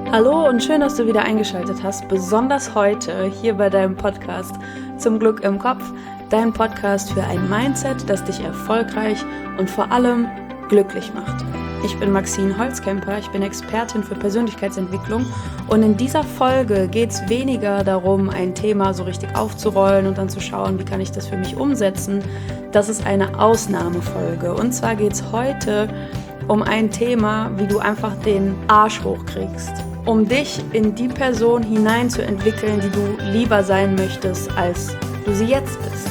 Hallo und schön, dass du wieder eingeschaltet hast, besonders heute hier bei deinem Podcast Zum Glück im Kopf, dein Podcast für ein Mindset, das dich erfolgreich und vor allem glücklich macht. Ich bin Maxine Holzkemper, ich bin Expertin für Persönlichkeitsentwicklung und in dieser Folge geht es weniger darum, ein Thema so richtig aufzurollen und dann zu schauen, wie kann ich das für mich umsetzen. Das ist eine Ausnahmefolge und zwar geht es heute um ein Thema, wie du einfach den Arsch hochkriegst, um dich in die Person hineinzuentwickeln, die du lieber sein möchtest, als du sie jetzt bist.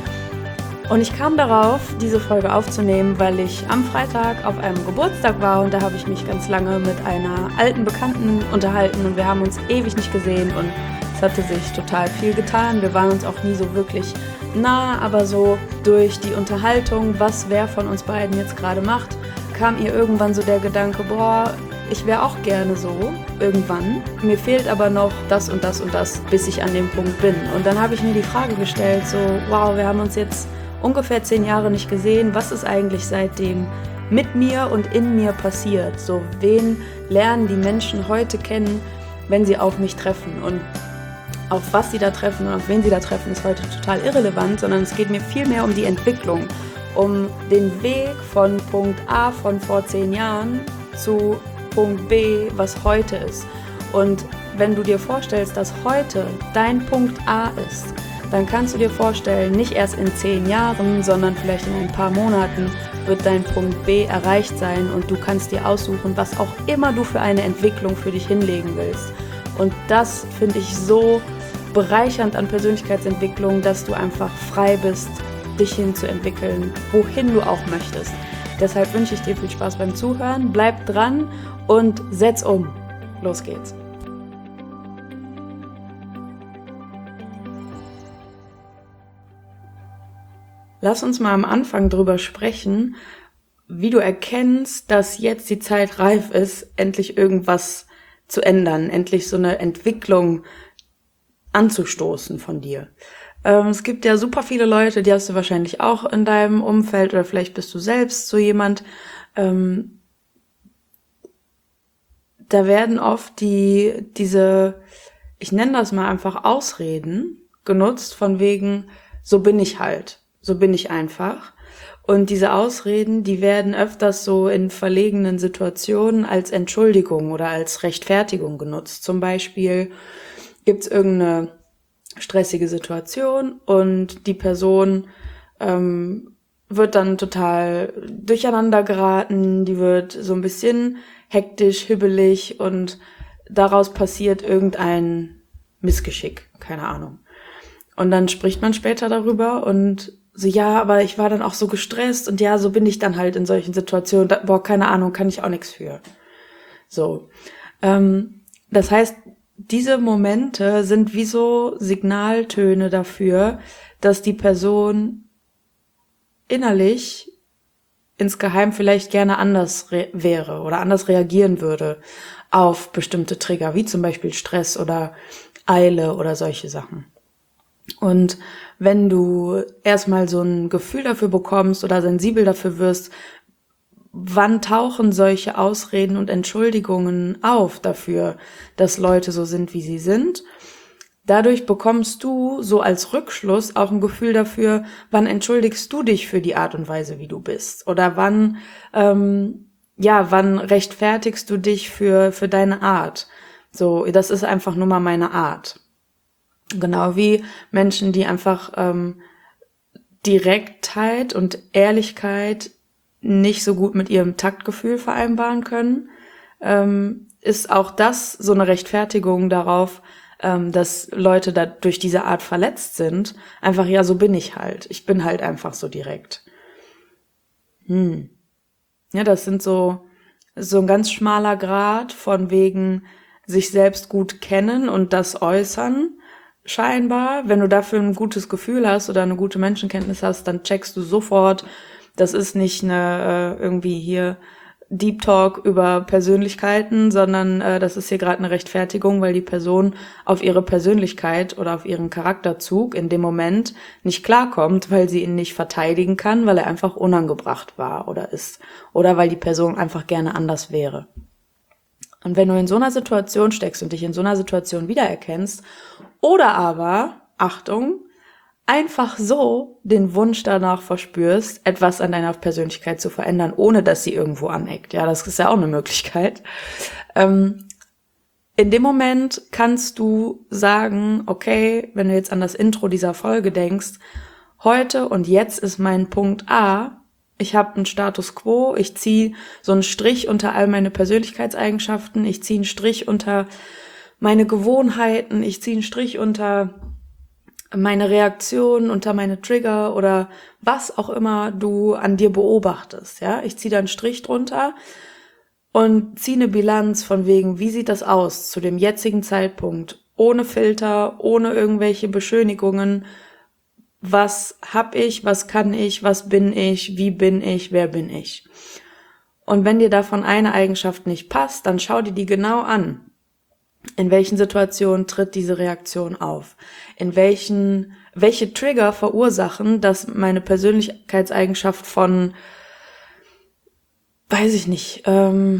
Und ich kam darauf, diese Folge aufzunehmen, weil ich am Freitag auf einem Geburtstag war und da habe ich mich ganz lange mit einer alten Bekannten unterhalten und wir haben uns ewig nicht gesehen und es hatte sich total viel getan. Wir waren uns auch nie so wirklich nah, aber so durch die Unterhaltung, was wer von uns beiden jetzt gerade macht, kam ihr irgendwann so der Gedanke, ich wäre auch gerne so, irgendwann. Mir fehlt aber noch das und das und das, bis ich an dem Punkt bin. Und dann habe ich mir die Frage gestellt, so, wow, wir haben uns jetzt ungefähr 10 Jahre nicht gesehen. Was ist eigentlich seitdem mit mir und in mir passiert? So, wen lernen die Menschen heute kennen, wenn sie auf mich treffen? Und auf was sie da treffen und auf wen sie da treffen, ist heute total irrelevant, sondern es geht mir viel mehr um die Entwicklung, um den Weg von Punkt A von vor 10 Jahren zu Punkt B, was heute ist. Und wenn du dir vorstellst, dass heute dein Punkt A ist, dann kannst du dir vorstellen, nicht erst in 10 Jahren, sondern vielleicht in ein paar Monaten wird dein Punkt B erreicht sein und du kannst dir aussuchen, was auch immer du für eine Entwicklung für dich hinlegen willst. Und das finde ich so bereichernd an Persönlichkeitsentwicklung, dass du einfach frei bist, dich hinzuentwickeln, wohin du auch möchtest. Deshalb wünsche ich dir viel Spaß beim Zuhören, bleib dran und setz um. Los geht's. Lass uns mal am Anfang drüber sprechen, wie du erkennst, dass jetzt die Zeit reif ist, endlich irgendwas zu ändern, endlich so eine Entwicklung anzustoßen von dir. Es gibt ja super viele Leute, die hast du wahrscheinlich auch in deinem Umfeld oder vielleicht bist du selbst so jemand. Da werden oft diese, ich nenne das mal einfach Ausreden genutzt von wegen, so bin ich halt, so bin ich einfach. Und diese Ausreden, die werden öfters so in verlegenen Situationen als Entschuldigung oder als Rechtfertigung genutzt. Zum Beispiel gibt's irgendeine stressige Situation und die Person wird dann total durcheinander geraten, die wird so ein bisschen hektisch, hibbelig und daraus passiert irgendein Missgeschick, keine Ahnung. Und dann spricht man später darüber und so, ja, aber ich war dann auch so gestresst und ja, so bin ich dann halt in solchen Situationen, keine Ahnung, kann ich auch nichts für. So, das heißt, diese Momente sind wie so Signaltöne dafür, dass die Person innerlich insgeheim vielleicht gerne anders wäre oder anders reagieren würde auf bestimmte Trigger, wie zum Beispiel Stress oder Eile oder solche Sachen. Und wenn du erstmal so ein Gefühl dafür bekommst oder sensibel dafür wirst, wann tauchen solche Ausreden und Entschuldigungen auf dafür, dass Leute so sind, wie sie sind? Dadurch bekommst du so als Rückschluss auch ein Gefühl dafür, wann entschuldigst du dich für die Art und Weise, wie du bist? Oder wann rechtfertigst du dich für deine Art? So, das ist einfach nur mal meine Art. Genau wie Menschen, die einfach Direktheit und Ehrlichkeit nicht so gut mit ihrem Taktgefühl vereinbaren können, ist auch das so eine Rechtfertigung darauf, dass Leute da durch diese Art verletzt sind. Einfach, ja, so bin ich halt. Ich bin halt einfach so direkt. Ja, das sind so ein ganz schmaler Grat von wegen sich selbst gut kennen und das äußern. Scheinbar, wenn du dafür ein gutes Gefühl hast oder eine gute Menschenkenntnis hast, dann checkst du sofort, das ist nicht eine irgendwie hier Deep Talk über Persönlichkeiten, sondern das ist hier gerade eine Rechtfertigung, weil die Person auf ihre Persönlichkeit oder auf ihren Charakterzug in dem Moment nicht klarkommt, weil sie ihn nicht verteidigen kann, weil er einfach unangebracht war oder ist oder weil die Person einfach gerne anders wäre. Und wenn du in so einer Situation steckst und dich in so einer Situation wiedererkennst, oder aber, Achtung, einfach so den Wunsch danach verspürst, etwas an deiner Persönlichkeit zu verändern, ohne dass sie irgendwo aneckt. Ja, das ist ja auch eine Möglichkeit. In dem Moment kannst du sagen, okay, wenn du jetzt an das Intro dieser Folge denkst, heute und jetzt ist mein Punkt A, ich habe einen Status Quo, ich ziehe so einen Strich unter all meine Persönlichkeitseigenschaften, ich ziehe einen Strich unter meine Gewohnheiten, ich ziehe einen Strich unter meine Reaktionen, unter meine Trigger oder was auch immer du an dir beobachtest. Ja, ich ziehe da einen Strich drunter und ziehe eine Bilanz von wegen, wie sieht das aus zu dem jetzigen Zeitpunkt, ohne Filter, ohne irgendwelche Beschönigungen. Was hab ich, was kann ich, was bin ich, wie bin ich, wer bin ich? Und wenn dir davon eine Eigenschaft nicht passt, dann schau dir die genau an. In welchen Situationen tritt diese Reaktion auf? Welche Trigger verursachen, dass meine Persönlichkeitseigenschaft von, weiß ich nicht, Hang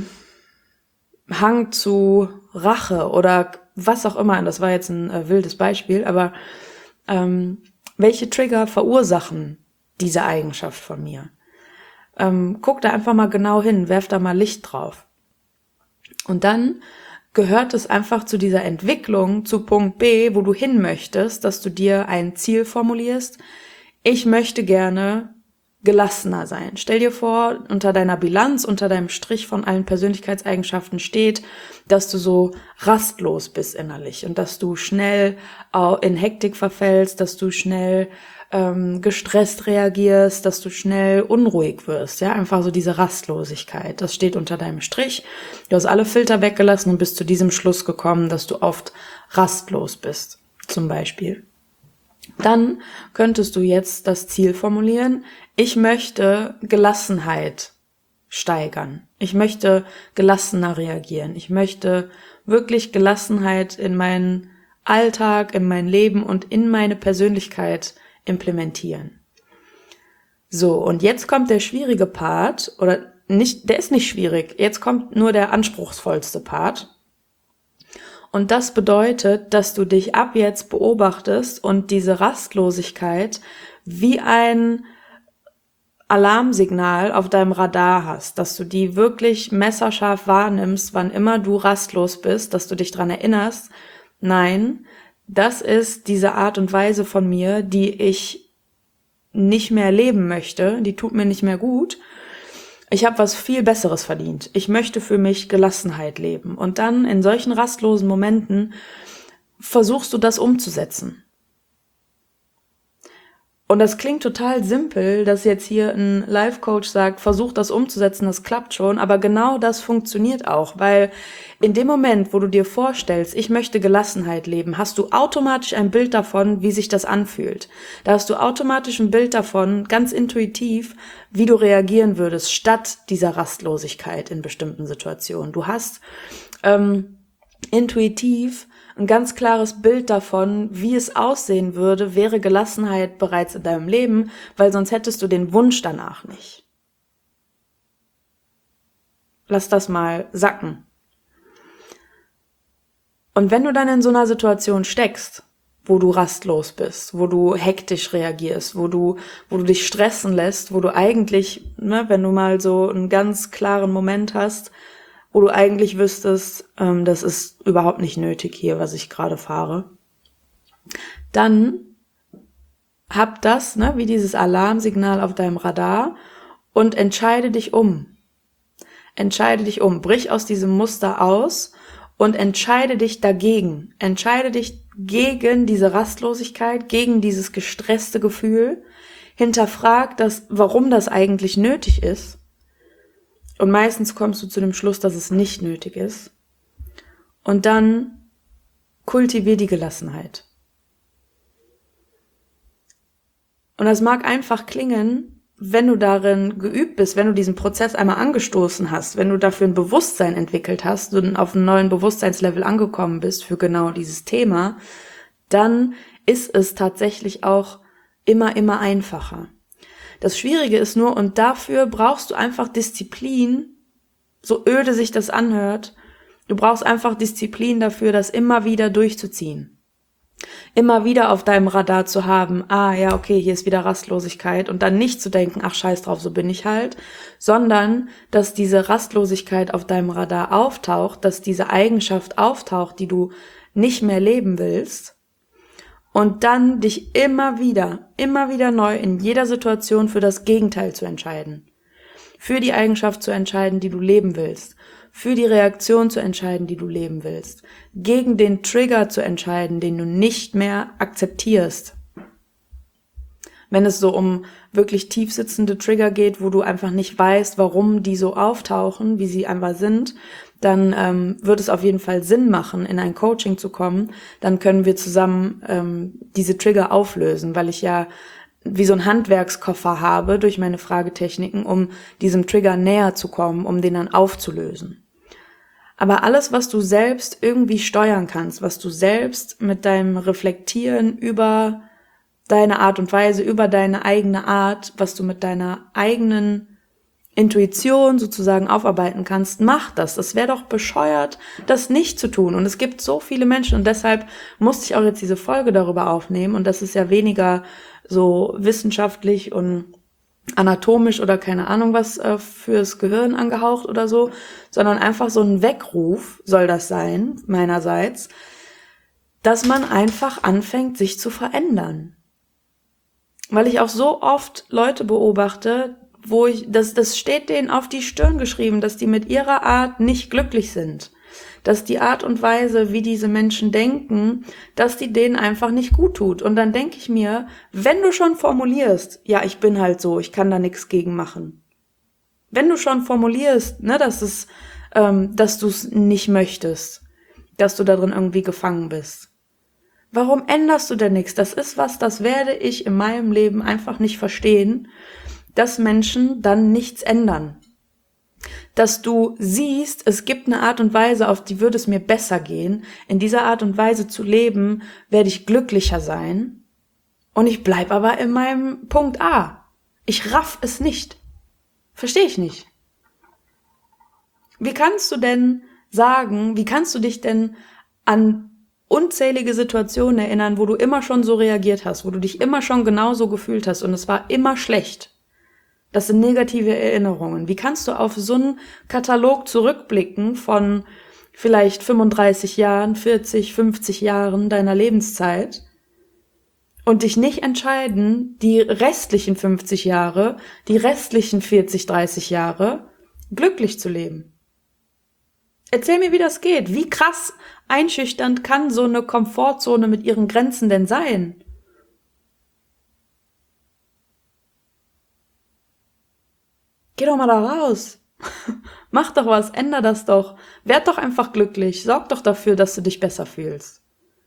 zu Rache oder was auch immer, das war jetzt ein wildes Beispiel, aber welche Trigger verursachen diese Eigenschaft von mir? Guck da einfach mal genau hin, werf da mal Licht drauf. Und dann gehört es einfach zu dieser Entwicklung, zu Punkt B, wo du hin möchtest, dass du dir ein Ziel formulierst. Ich möchte gerne gelassener sein. Stell dir vor, unter deiner Bilanz, unter deinem Strich von allen Persönlichkeitseigenschaften steht, dass du so rastlos bist innerlich und dass du schnell in Hektik verfällst, dass du schnell gestresst reagierst, dass du schnell unruhig wirst. Ja, einfach so diese Rastlosigkeit. Das steht unter deinem Strich. Du hast alle Filter weggelassen und bist zu diesem Schluss gekommen, dass du oft rastlos bist, zum Beispiel. Dann könntest du jetzt das Ziel formulieren, ich möchte Gelassenheit steigern. Ich möchte gelassener reagieren. Ich möchte wirklich Gelassenheit in meinen Alltag, in mein Leben und in meine Persönlichkeit implementieren. So, und jetzt kommt der schwierige Part, oder nicht, der ist nicht schwierig, jetzt kommt nur der anspruchsvollste Part. Und das bedeutet, dass du dich ab jetzt beobachtest und diese Rastlosigkeit wie ein Alarmsignal auf deinem Radar hast, dass du die wirklich messerscharf wahrnimmst, wann immer du rastlos bist, dass du dich dran erinnerst, nein, das ist diese Art und Weise von mir, die ich nicht mehr leben möchte, die tut mir nicht mehr gut. Ich habe was viel Besseres verdient. Ich möchte für mich Gelassenheit leben. Und dann in solchen rastlosen Momenten versuchst du das umzusetzen. Und das klingt total simpel, dass jetzt hier ein Life-Coach sagt, versuch das umzusetzen, das klappt schon. Aber genau das funktioniert auch, weil in dem Moment, wo du dir vorstellst, ich möchte Gelassenheit leben, hast du automatisch ein Bild davon, wie sich das anfühlt. Da hast du automatisch ein Bild davon, ganz intuitiv, wie du reagieren würdest, statt dieser Rastlosigkeit in bestimmten Situationen. Du hast intuitiv ein ganz klares Bild davon, wie es aussehen würde, wäre Gelassenheit bereits in deinem Leben, weil sonst hättest du den Wunsch danach nicht. Lass das mal sacken. Und wenn du dann in so einer Situation steckst, wo du rastlos bist, wo du hektisch reagierst, wo du dich stressen lässt, wo du eigentlich, wenn du mal so einen ganz klaren Moment hast, wo du eigentlich wüsstest, das ist überhaupt nicht nötig hier, was ich gerade fahre, dann hab das, wie dieses Alarmsignal auf deinem Radar und entscheide dich um. Entscheide dich um, brich aus diesem Muster aus und entscheide dich dagegen. Entscheide dich gegen diese Rastlosigkeit, gegen dieses gestresste Gefühl. Hinterfrag das, warum das eigentlich nötig ist. Und meistens kommst du zu dem Schluss, dass es nicht nötig ist. Und dann kultivier die Gelassenheit. Und das mag einfach klingen, wenn du darin geübt bist, wenn du diesen Prozess einmal angestoßen hast, wenn du dafür ein Bewusstsein entwickelt hast und auf einem neuen Bewusstseinslevel angekommen bist für genau dieses Thema, dann ist es tatsächlich auch immer einfacher. Das Schwierige ist nur, und dafür brauchst du einfach Disziplin, so öde sich das anhört, Du brauchst einfach Disziplin dafür, das immer wieder durchzuziehen. Immer wieder auf deinem Radar zu haben, ja, okay, hier ist wieder Rastlosigkeit und dann nicht zu denken, ach scheiß drauf, so bin ich halt, sondern, dass diese Rastlosigkeit auf deinem Radar auftaucht, dass diese Eigenschaft auftaucht, die du nicht mehr leben willst und dann dich immer wieder neu in jeder Situation für das Gegenteil zu entscheiden. Für die Eigenschaft zu entscheiden, die du leben willst. Für die Reaktion zu entscheiden, die du leben willst. Gegen den Trigger zu entscheiden, den du nicht mehr akzeptierst. Wenn es so um wirklich tief sitzende Trigger geht, wo du einfach nicht weißt, warum die so auftauchen, wie sie einfach sind, dann wird es auf jeden Fall Sinn machen, in ein Coaching zu kommen. Dann können wir zusammen diese Trigger auflösen, weil ich ja wie so ein Handwerkskoffer habe durch meine Fragetechniken, um diesem Trigger näher zu kommen, um den dann aufzulösen. Aber alles, was du selbst irgendwie steuern kannst, was du selbst mit deinem Reflektieren über deine Art und Weise, über deine eigene Art, was du mit deiner eigenen Intuition sozusagen aufarbeiten kannst, mach das. Das wäre doch bescheuert, das nicht zu tun. Und es gibt so viele Menschen und deshalb musste ich auch jetzt diese Folge darüber aufnehmen und das ist ja weniger so wissenschaftlich und anatomisch oder keine Ahnung was fürs Gehirn angehaucht oder so, sondern einfach so ein Weckruf soll das sein, meinerseits, dass man einfach anfängt, sich zu verändern. Weil ich auch so oft Leute beobachte, das steht denen auf die Stirn geschrieben, dass die mit ihrer Art nicht glücklich sind. Dass die Art und Weise, wie diese Menschen denken, dass die denen einfach nicht gut tut. Und dann denke ich mir, wenn du schon formulierst, ja, ich bin halt so, ich kann da nichts gegen machen. Wenn du schon formulierst, dass du es nicht möchtest, dass du da drin irgendwie gefangen bist. Warum änderst du denn nichts? Das ist was, das werde ich in meinem Leben einfach nicht verstehen, dass Menschen dann nichts ändern. Dass du siehst, es gibt eine Art und Weise, auf die würde es mir besser gehen. In dieser Art und Weise zu leben, werde ich glücklicher sein. Und ich bleib aber in meinem Punkt A. Ich raff es nicht. Verstehe ich nicht. Wie kannst du dich denn an unzählige Situationen erinnern, wo du immer schon so reagiert hast, wo du dich immer schon genauso gefühlt hast und es war immer schlecht? Das sind negative Erinnerungen. Wie kannst du auf so einen Katalog zurückblicken von vielleicht 35 Jahren, 40, 50 Jahren deiner Lebenszeit und dich nicht entscheiden, die restlichen 50 Jahre, die restlichen 40, 30 Jahre glücklich zu leben? Erzähl mir, wie das geht. Wie krass einschüchternd kann so eine Komfortzone mit ihren Grenzen denn sein? Geh doch mal da raus. Mach doch was, änder das doch. Werd doch einfach glücklich. Sorg doch dafür, dass du dich besser fühlst.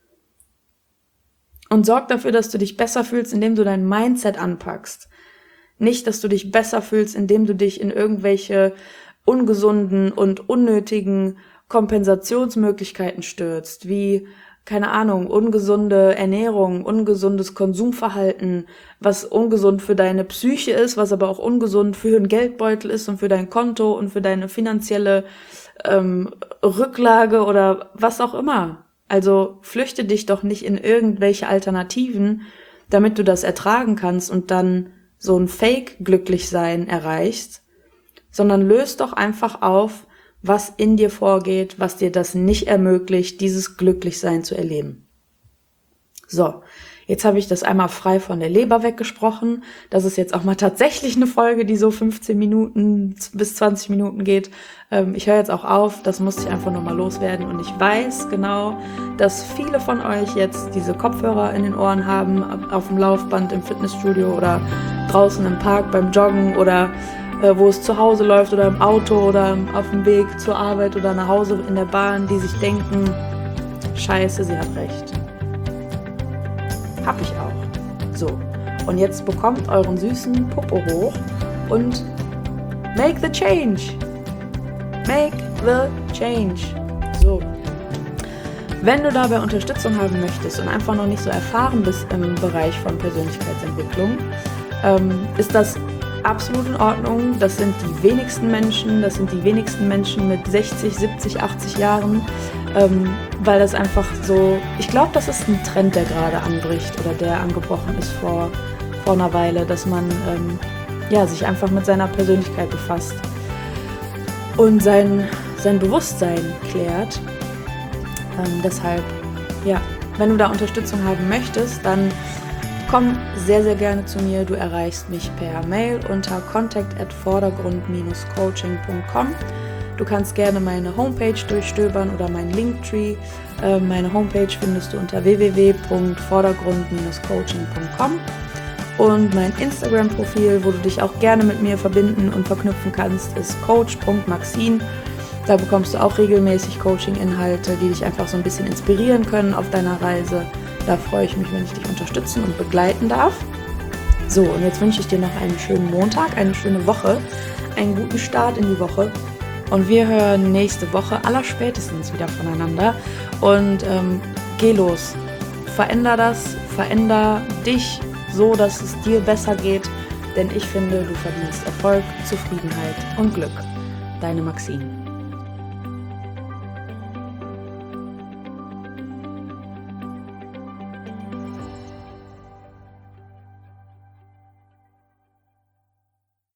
Und sorg dafür, dass du dich besser fühlst, indem du dein Mindset anpackst. Nicht, dass du dich besser fühlst, indem du dich in irgendwelche ungesunden und unnötigen Kompensationsmöglichkeiten stürzt, wie, keine Ahnung, ungesunde Ernährung, ungesundes Konsumverhalten, was ungesund für deine Psyche ist, was aber auch ungesund für den Geldbeutel ist und für dein Konto und für deine finanzielle Rücklage oder was auch immer. Also flüchte dich doch nicht in irgendwelche Alternativen, damit du das ertragen kannst und dann so ein Fake-Glücklichsein erreichst, sondern löst doch einfach auf, was in dir vorgeht, was dir das nicht ermöglicht, dieses Glücklichsein zu erleben. So, jetzt habe ich das einmal frei von der Leber weggesprochen. Das ist jetzt auch mal tatsächlich eine Folge, die so 15 Minuten bis 20 Minuten geht. Ich höre jetzt auch auf, das musste ich einfach nochmal loswerden. Und ich weiß genau, dass viele von euch jetzt diese Kopfhörer in den Ohren haben, auf dem Laufband, im Fitnessstudio oder draußen im Park beim Joggen oder wo es zu Hause läuft oder im Auto oder auf dem Weg zur Arbeit oder nach Hause in der Bahn, die sich denken, scheiße, sie hat recht. Hab ich auch. So, und jetzt bekommt euren süßen Popo hoch und make the change. Make the change. So. Wenn du dabei Unterstützung haben möchtest und einfach noch nicht so erfahren bist im Bereich von Persönlichkeitsentwicklung, ist das absolut in Ordnung. Das sind die wenigsten Menschen. Das sind die wenigsten Menschen mit 60, 70, 80 Jahren. Weil das einfach so, ich glaube, das ist ein Trend, der gerade anbricht oder der angebrochen ist vor einer Weile, dass man sich einfach mit seiner Persönlichkeit befasst und sein Bewusstsein klärt. Deshalb, wenn du da Unterstützung haben möchtest, dann komm sehr, sehr gerne zu mir. Du erreichst mich per Mail unter contact@vordergrund-coaching.com. Du kannst gerne meine Homepage durchstöbern oder meinen Linktree. Meine Homepage findest du unter www.vordergrund-coaching.com. Und mein Instagram-Profil, wo du dich auch gerne mit mir verbinden und verknüpfen kannst, ist coach.maxine. Da bekommst du auch regelmäßig Coaching-Inhalte, die dich einfach so ein bisschen inspirieren können auf deiner Reise. Da freue ich mich, wenn ich dich unterstützen und begleiten darf. So, und jetzt wünsche ich dir noch einen schönen Montag, eine schöne Woche, einen guten Start in die Woche. Und wir hören nächste Woche allerspätestens wieder voneinander. Und geh los. Veränder dich so, dass es dir besser geht. Denn ich finde, du verdienst Erfolg, Zufriedenheit und Glück. Deine Maxine.